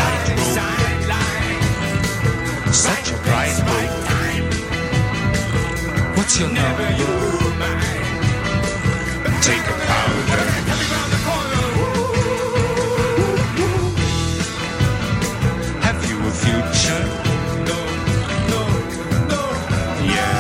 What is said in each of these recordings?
sideline. Such a bright road. What's your Never number? you mind. Take a powder. Coming round the corner. Have you a future? No, no, no. Yeah.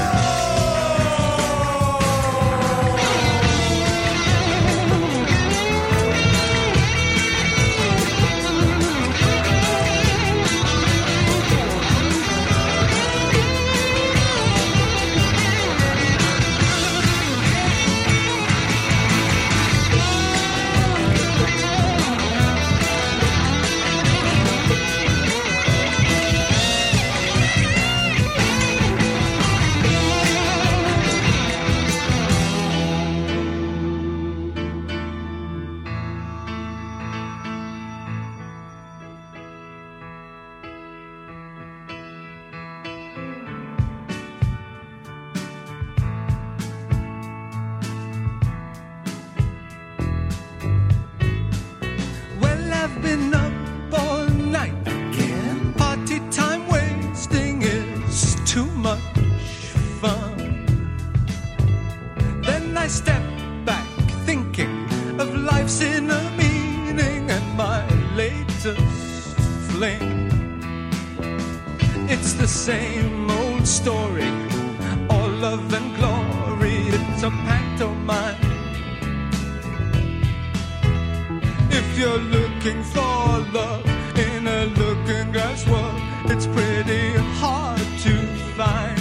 Well, I've been up all night again. Party time wasting is too much fun. Then I step back thinking of life's inner meaning and my latest fling. It's the same old story, all love and glory. It's a pantomime. If you're looking for love in a looking glass world, it's pretty hard to find.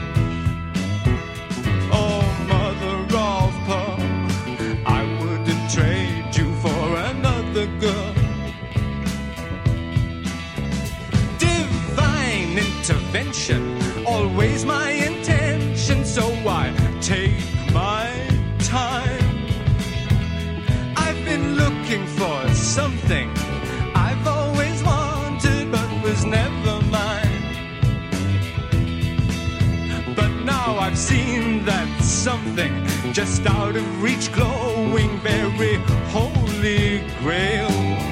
Oh, mother of pearl, I wouldn't trade you for another girl. Divine intervention, always my intention, so I take my time. I've been looking for something I've always wanted but was never mine. But now I've seen that something just out of reach, glowing very holy grail.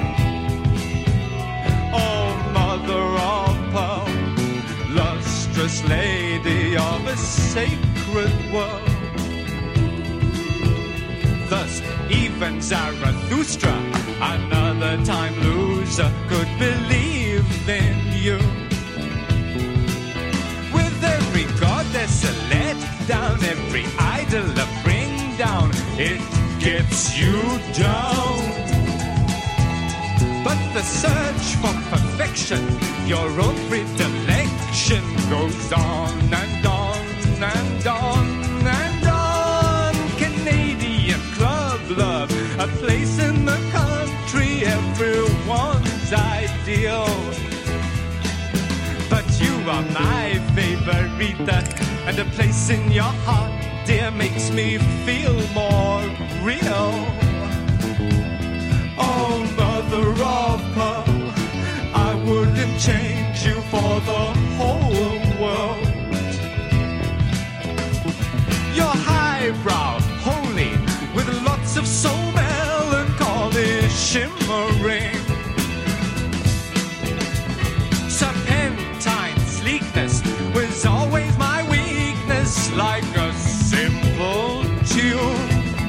Oh, mother of pearl, lustrous lady of a sacred world. Thus, even Zarathustra, another time loser, could believe in you. With every goddess a let down, every idol a bring down, it gets you down. But the search for perfection, your own predilection, goes on and on and on and on. Canadian club love, a place in the country, everyone's ideal. But you are my favorita, and a place in your heart, dear, makes me feel more real. Oh, mother of pearl, I wouldn't change you for the whole world. You're highbrow, holy, with lots of soul melancholy shimmering. Serpentine sleekness was always my weakness, like a simple tune.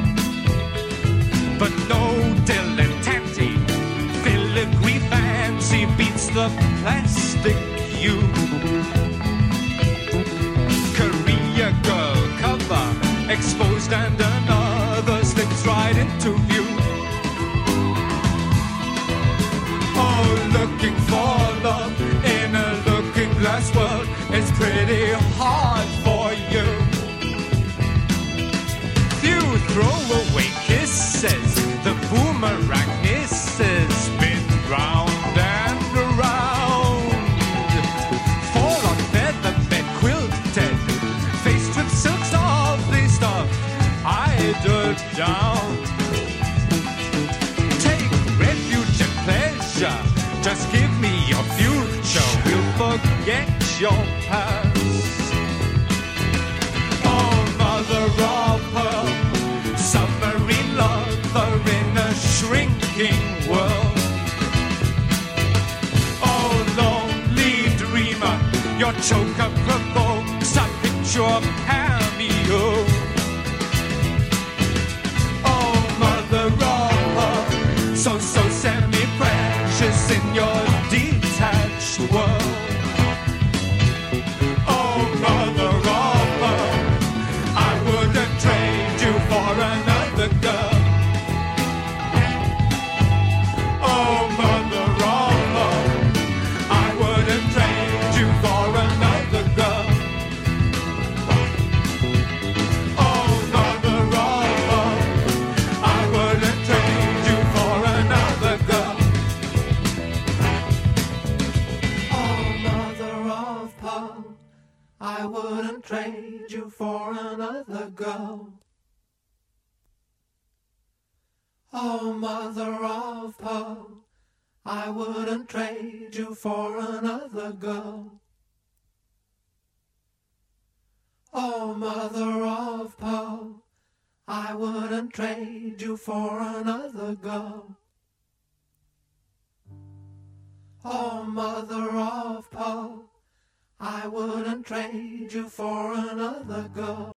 But no dilettante, filigree fancy beats the plastic you. Korea girl cover, exposed and another slips right into view. Oh, looking for love in a looking glass world is pretty hard for you. Few throw away kisses, the boomerang misses, spin round and around. Fall on feather bed quilted, faced with silk softly stuffed, eidered down. Take refuge and pleasure, just give me your future, we'll forget your past. Oh, mother of pearl, submarine lover in a shrinking world. choker provokes a picture cameo. Oh, mother of so semi-precious in your detached world. Oh, mother of I wouldn't trade you for another girl. Oh, mother of I wouldn't trade you for another girl. Oh, mother of I wouldn't trade you for another girl. Oh, mother of Pearl, I wouldn't trade you for another girl. Oh, mother of Pearl, I wouldn't trade you for another girl. Oh, mother of Pearl, I wouldn't trade you for another girl. Oh, mother of Pearl, I wouldn't trade you for another girl.